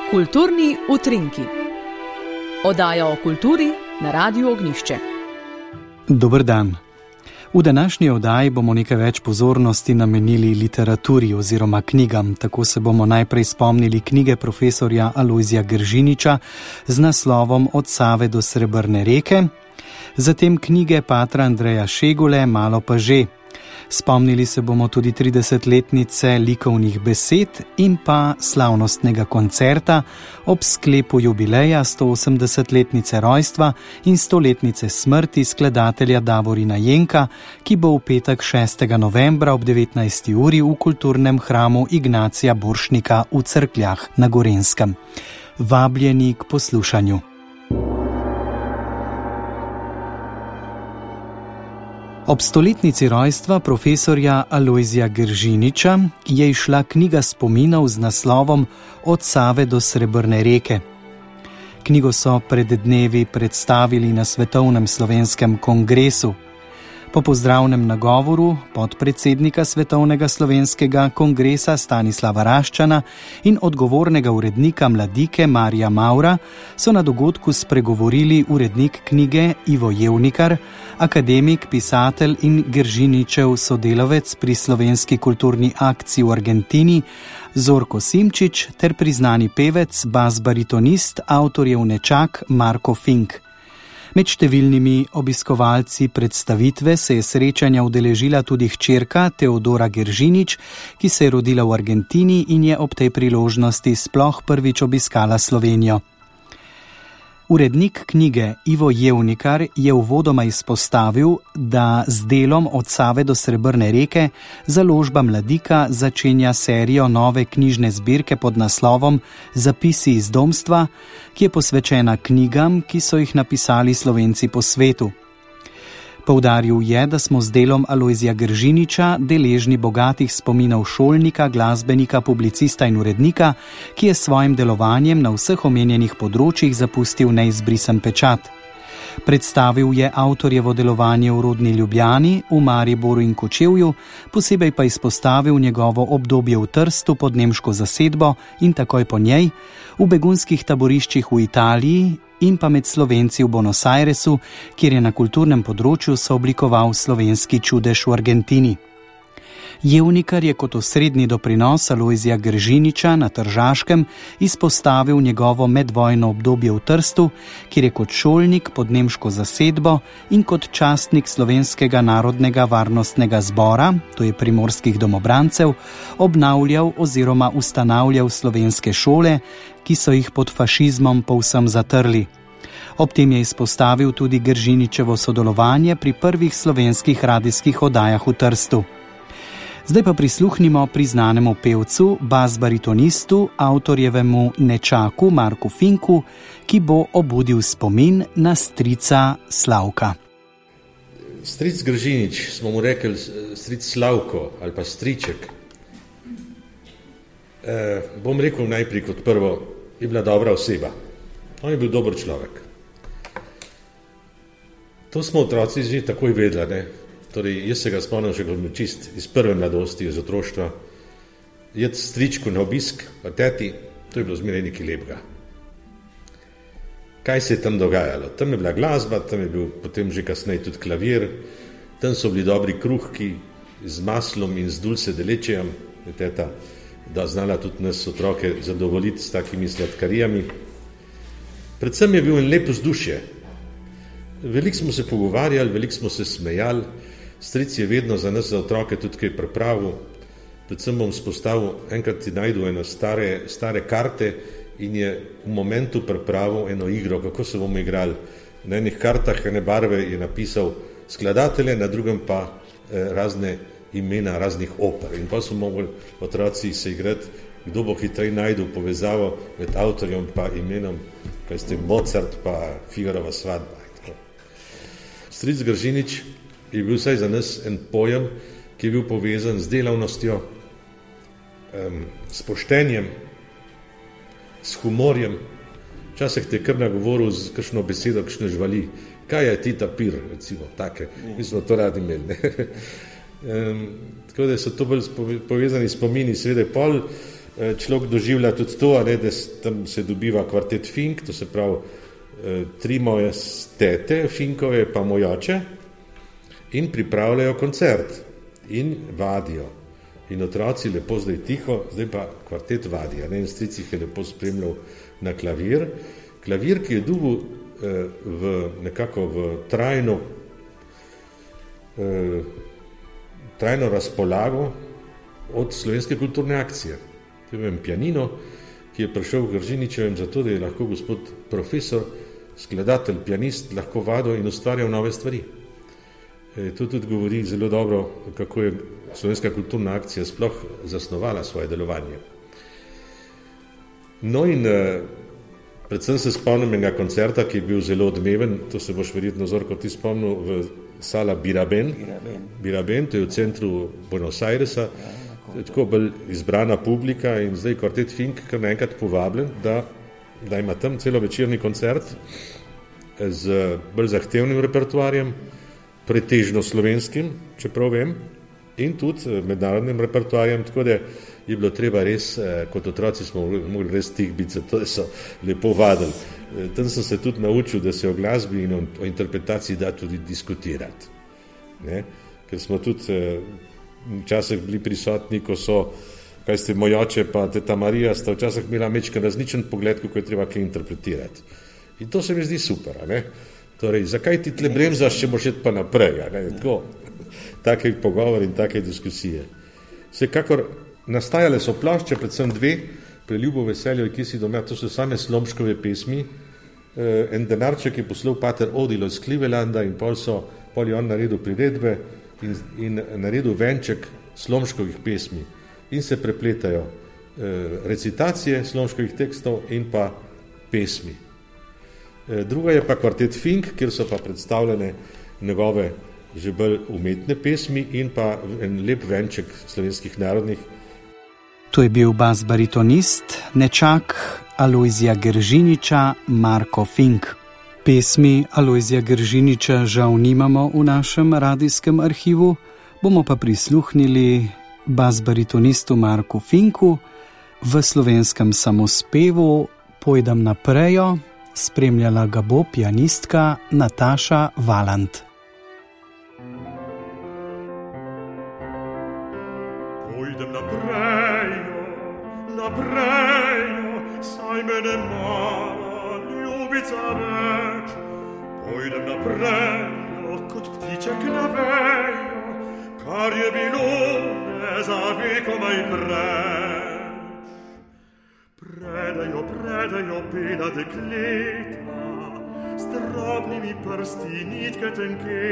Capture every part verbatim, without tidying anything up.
Kulturni utrinki. Oddaja o kulturi na Radiu Ognjišče. Dober dan. V današnji oddaji bomo nekaj več pozornosti namenili literaturi oziroma knjigam. Tako se bomo najprej spomnili knjige profesorja Alojzija Gržiniča z naslovom Od Save do Srebrne reke, zatem knjige patra Andreja Šegule Malo pa že. Spomnili se bomo tudi tridesetletnice likovnih besed in pa slavnostnega koncerta ob sklepu jubileja stoosemdesetletnice rojstva in stoletnice smrti skladatelja Davorina Jenka, ki bo v petek šestega novembra ob devetnajsti uri v kulturnem hramu Ignacija Borštnika v Cerkljah na Gorenjskem. Vabljeni k poslušanju. Ob stoletnici rojstva profesorja Alojzija Gržiniča je izšla knjiga spominov z naslovom Od Save do Srebrne reke. Knjigo so pred dnevi predstavili na Svetovnem slovenskem kongresu. Po pozdravnem nagovoru podpredsednika Svetovnega slovenskega kongresa Stanislava Raščana in odgovornega urednika Mladike Marija Maura so na dogodku spregovorili urednik knjige Ivo Jevnikar, akademik, pisatelj in Gržiničev sodelavec pri slovenski kulturni akciji v Argentini Zorko Simčič ter priznani pevec, bas-baritonist, avtorjev Nečak Marko Fink. Med številnimi obiskovalci predstavitve se je srečanja udeležila tudi hčerka Teodora Gržinič, ki se je rodila v Argentini in je ob tej priložnosti sploh prvič obiskala Slovenijo. Urednik knjige Ivo Jevnikar je uvodoma izpostavil, da z delom Od Save do Srebrne reke založba Mladika začenja serijo nove knjižne zbirke pod naslovom Zapisi iz domstva, ki je posvečena knjigam, ki so jih napisali Slovenci po svetu. Poudaril je, da smo z delom Alojzija Gržiniča deležni bogatih spominov šolnika, glasbenika, publicista in urednika, ki je s svojim delovanjem na vseh omenjenih področjih zapustil neizbrisen pečat. Predstavil je avtorjevo delovanje v rodni Ljubljani, v Mariboru in Kočevju, posebej pa izpostavil njegovo obdobje v Trstu pod nemško zasedbo in takoj po njej, v begunskih taboriščih v Italiji in pa med Slovenci v Buenos Airesu, kjer je na kulturnem področju sooblikoval slovenski čudež v Argentini. Jevnikar je kot osrednji doprinos Alojzija Gržiniča na Tržaškem izpostavil njegovo medvojno obdobje v Trstu, kjer je kot šolnik pod nemško zasedbo in kot častnik Slovenskega narodnega varnostnega zbora, to je primorskih domobrancev, obnavljal oziroma ustanavljal slovenske šole, ki so jih pod fašizmom povsem zatrli. Ob tem je izpostavil tudi Gržiničevo sodelovanje pri prvih slovenskih radijskih oddajah v Trstu. Zdaj pa prisluhnimo priznanemu pevcu, bas-baritonistu, avtorjevemu Nečaku Marku Finku, ki bo obudil spomin na strica Slavka. Stric Gržinič, smo mu rekli stric Slavko ali pa striček. E, bom rekel najprej kot prvo, je bila dobra oseba. On je bil dober človek. To smo otroci že takoj vedeli, ne? Torej, jaz se ga spomnim še kot čist iz prve mladosti, iz otroštva. Jed stričku na obisk, pa teti, to je bilo zmeraj nekaj lepega. Kaj se je tam dogajalo? Tam je bila glasba, tam je bil potem že kasneje tudi klavir, tam so bili dobri kruhki z maslom in z dulce delečejem, je teta, da znala tudi nas otroke zadovoljiti s takimi sladkarijami. Predvsem je bil en lep vzdušje. Veliko smo se pogovarjali, veliko smo se smejali. Stric je vedno za nas, za otroke, tudi kaj pripravil. Predvsem bom spostavil, enkrat ti najdu eno stare, stare karte in je v momentu pripravil eno igro, kako se bomo igrali. Na enih kartah ene barve je napisal skladatelje, na drugem pa eh, razne imena raznih oper. In pa so mogli otroci se igrati, kdo bo hitrej najdu povezavo med avtorjem pa imenom, kaj ste Mozart pa Figarova svadba. Stric Gržinič je bil vsaj za nas en pojem, ki je bil povezan z delavnostjo, um, s poštenjem, s humorjem. Včasih te je kar nagovoril z kakšno besedo, kakšne žvali. Kaj je ti tapir, recimo, take. Mi smo to radi imeli. um, tako da so to bolj povezani spomini. Seveda pol človek doživlja tudi to, ne, da tam se dobiva kvartet Fink, to se pravi tri moje tete, Finkove pa moj oče, in pripravljajo koncert in vadijo. In otroci lepo zdaj tiho, zdaj pa kvartet vadi, ne, in stric jih je lepo spremljal na klavir. Klavir, ki je dobil v nekako v trajno trajno razpolago od Slovenske kulturne akcije. To je vem, pianino, ki je prišel v Gržiničevem zato, da je lahko gospod profesor, skladatelj, pianist lahko vadil in ustvarjal nove stvari. E, to tudi govori zelo dobro, kako je Slovenska kulturna akcija sploh zasnovala svoje delovanje. No in e, predvsem se spomnim enega koncerta, ki je bil zelo odmeven, to se boš verjetno, Zorko, ti spomnil, v sala Biraben. Biraben. Biraben, to je v centru Buenos Airesa, tako bolj izbrana publika in zdaj kvartet Fink kar naenkrat povabljen, da, da ima tam celo večerni koncert z bolj zahtevnim repertoarjem, pretežno slovenskim, čeprav vem, in tudi mednarodnim repertoarjem, tako da je bilo treba res, kot otroci smo mogli res tih biti, zato da so lepo vadili. Tam sem se tudi naučil, da se o glasbi in o interpretaciji da tudi diskutirati. Ne? Ker smo tudi včasih bili prisotni, ko so, kaj ste, moj oče pa teta Marija, sta včasih imela mečken različen pogled, kako je treba kaj interpretirati. In to se mi zdi super, ne? Torej, zakaj ti tle bremzaš, če boš jet pa naprej, ne? Tako, take pogovor in take diskusije. Vsekakor nastajale so plošče, predvsem dve, Preljubo veseljo, ki si doma, to so same Slomškove pesmi. En denarček je poslal pater Odilo iz Clevelanda in pol so, pol je on naredil priredbe in, in naredil venček Slomškovih pesmi. In se prepletajo recitacije Slomškovih tekstov in pa pesmi. Druga je pa kvartet Fink, kjer so pa predstavljene njegove že bolj umetne pesmi in pa en lep venček slovenskih narodnih. To je bil bas-baritonist, nečak Alojzija Gržiniča, Marko Fink. Pesmi Alojzija Gržiniča žal nimamo v našem radijskem arhivu, bomo pa prisluhnili bas-baritonistu Marku Finku v slovenskem samospevu Pojdem naprejo, spremljala ga bo pianistka Nataša Valant. Pojdem naprejo, naprejo, saj me ne mara ljubica več. Pojdem naprejo, kot ptiček na vejo, kar je bilo ne za vekomaj preč. Predajo, predajo bela dekleta, s drobnimi prsti nitke tenke.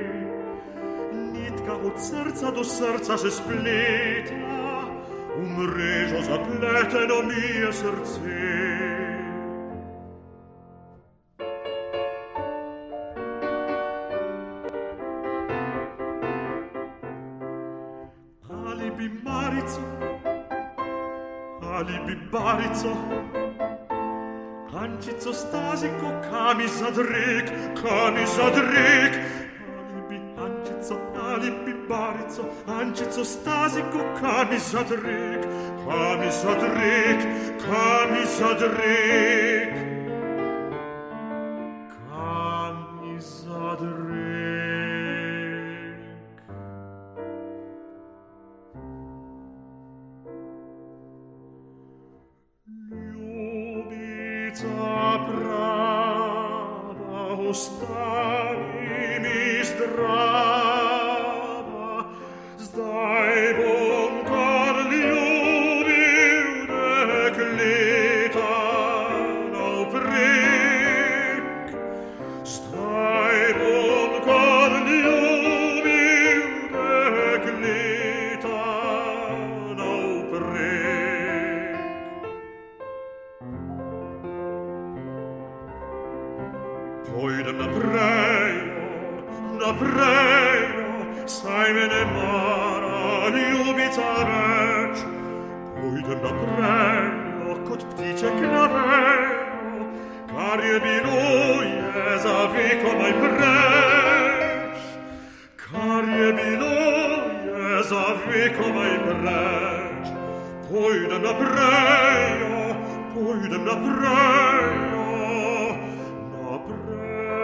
Nitka od srca do srca se spleta, v mrežo zapleteno mi je srce. Ali bi Marico, ali bi Barico, Ančico, Staziko, kami zadrek, kami zadrek. Ali bi Ančico, ali bi Barico, Ančico, Staziko, kami zadrek, kami zadrek, kami zadrek, kami zadrek. Ostani mi zdrava, zdaj bom kar ljubil dekleta navprek. Zdaj bom kar ljubil dekleta navprek. Pojdem naprejo, naprejo, saj me ne mara ljubica več. Pojdem naprejo, kot ptiček na vejo, kar je bilo je za vekomaj preč. Kar je bilo je za vekomaj preč. pojdem naprej, pojdem naprej, naprej.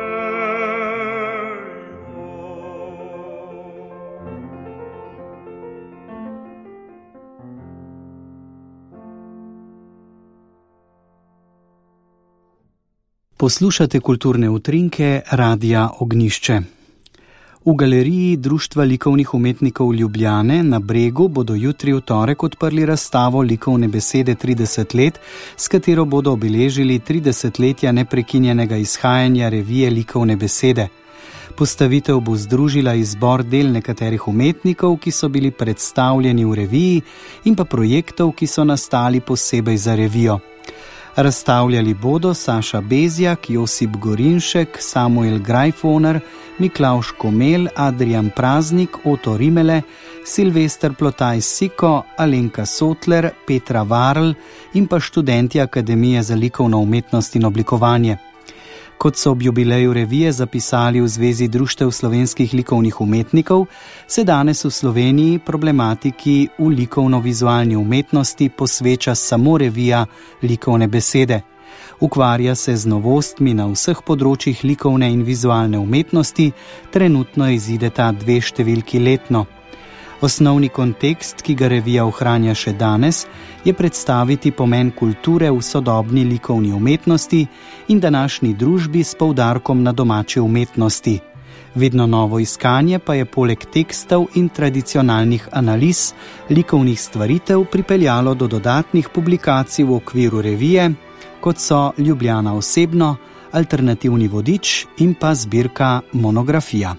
Poslušate kulturne utrinke Radia Ognišče. V galeriji Društva likovnih umetnikov Ljubljane na Bregu bodo jutri v torek odprli razstavo likovne besede trideset let, s katero bodo obeležili tridesetletja neprekinjenega izhajanja revije Likovne besede. Postavitev bo združila izbor del nekaterih umetnikov, ki so bili predstavljeni v reviji, in pa projektov, ki so nastali posebej za revijo. Razstavljali bodo Saša Bezjak, Josip Gorinšek, Samuel Grajfoner, Miklavž Komel, Adrijan Praznik, Oto Rimele, Silvester Plotaj Siko, Alenka Sotler, Petra Varl in pa študenti Akademije za likovno umetnost in oblikovanje. Kot so ob jubileju revije zapisali v Zvezi društev slovenskih likovnih umetnikov, se danes v Sloveniji problematiki v likovno-vizualni umetnosti posveča samo revija Likovne besede. Ukvarja se z novostmi na vseh področjih likovne in vizualne umetnosti, trenutno izideta dve številki letno. Osnovni kontekst, ki ga revija ohranja še danes, je predstaviti pomen kulture v sodobni likovni umetnosti in današnji družbi s poudarkom na domači umetnosti. Vedno novo iskanje pa je poleg tekstov in tradicionalnih analiz likovnih stvaritev pripeljalo do dodatnih publikacij v okviru revije, kot so Ljubljana osebno, Alternativni vodič in pa zbirka Monografija.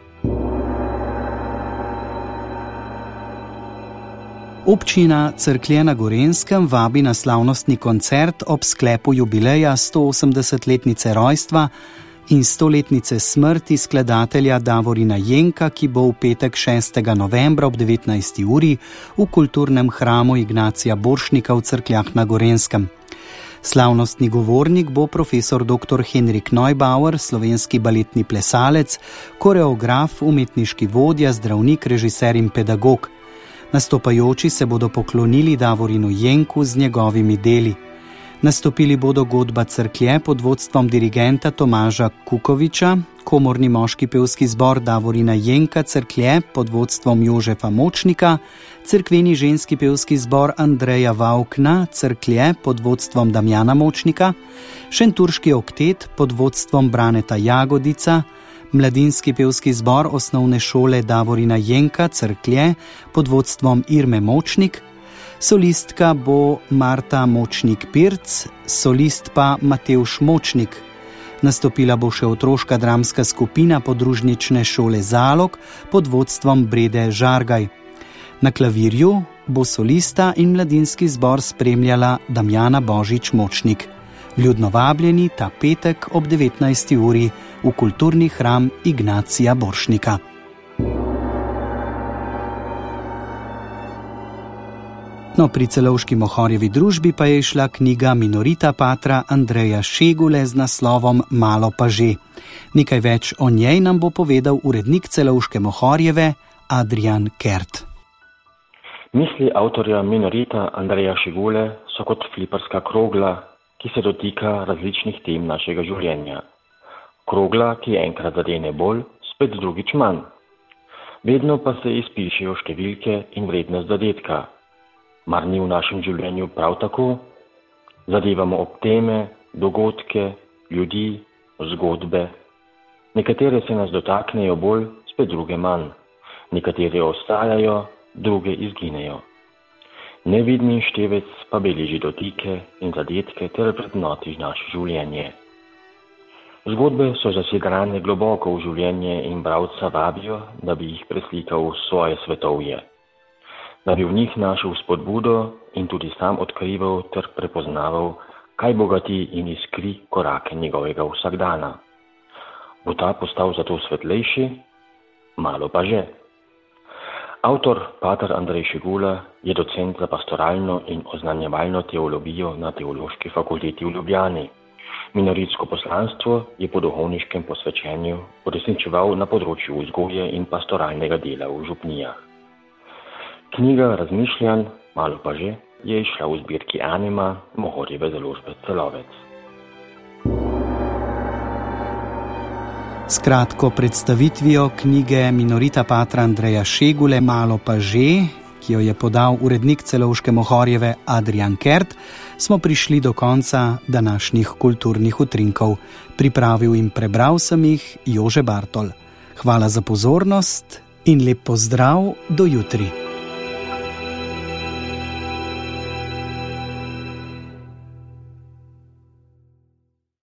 Občina Cerklje na Gorenjskem vabi na slavnostni koncert ob sklepu jubileja stoosemdesetletnice rojstva in stoletnice smrti skladatelja Davorina Jenka, ki bo v petek šestega novembra ob devetnajsti uri v kulturnem hramu Ignacija Borštnika v Cerkljah na Gorenjskem. Slavnostni govornik bo profesor doktor Henrik Neubauer, slovenski baletni plesalec, koreograf, umetniški vodja, zdravnik, režiser in pedagog. Nastopajoči se bodo poklonili Davorinu Jenku z njegovimi deli. Nastopili bodo godba Cerklje pod vodstvom dirigenta Tomaža Kukoviča, komorni moški pevski zbor Davorina Jenka Cerklje pod vodstvom Jožefa Močnika, cerkveni ženski pevski zbor Andreja Vaukna Cerklje pod vodstvom Damjana Močnika, šenturški oktet pod vodstvom Braneta Jagodica, mladinski pevski zbor osnovne šole Davorina Jenka Cerklje pod vodstvom Irme Močnik, solistka bo Marta Močnik-Pirc, solist pa Matevž Močnik. Nastopila bo še otroška dramska skupina podružnične šole Zalog pod vodstvom Brede Žargaj. Na klavirju bo solista in mladinski zbor spremljala Damjana Božič Močnik. Vljudno vabljeni ta petek ob devetnajsti uri v kulturni hram Ignacija Borštnika. No, pri celovški Mohorjevi družbi pa je išla knjiga Minorita patra Andreja Šegule z naslovom Malo pa že. Nekaj več o njej nam bo povedal urednik celovške Mohorjeve Adrijan Kert. Misli avtorja Minorita Andreja Šegule so kot fliperska krogla, ki se dotika različnih tem našega življenja. Krogla, ki enkrat zadene bolj, spet drugič manj. Vedno pa se izpišejo številke in vrednost zadetka. Mar ni v našem življenju prav tako? Zadevamo ob teme, dogodke, ljudi, zgodbe. Nekatere se nas dotaknejo bolj, spet druge manj. Nekatere ostajajo, druge izginejo. Nevidni števec pa beleži dotike in zadetke ter vrednoti naše življenje. Zgodbe so zasidrane globoko v življenje in bralca vabijo, da bi jih preslikal v svoje svetovje. Da bi v njih našel spodbudo in tudi sam odkrival ter prepoznaval, kaj bogati in iskri korake njegovega vsakdana. Bo ta postal zato svetlejši? Malo pa že. Avtor pater Andrej Šegula je docent za pastoralno in oznanjevalno teologijo na Teološki fakulteti v Ljubljani. Minoritsko poslanstvo je po duhovniškem posvečenju uresničeval na področju vzgoje in pastoralnega dela v župnijah. Knjiga razmišljanj, malo pa že, je izšla v zbirki Anima Mohorjeve založbe Celovec. S kratko predstavitvijo knjige Minorita patra Andreja Šegule Malo pa že, ki jo je podal urednik Celovške Mohorjeve Adrian Kert, smo prišli do konca današnjih kulturnih utrinkov. Pripravil in prebral sem jih Jože Bartol. Hvala za pozornost in lep pozdrav do jutri.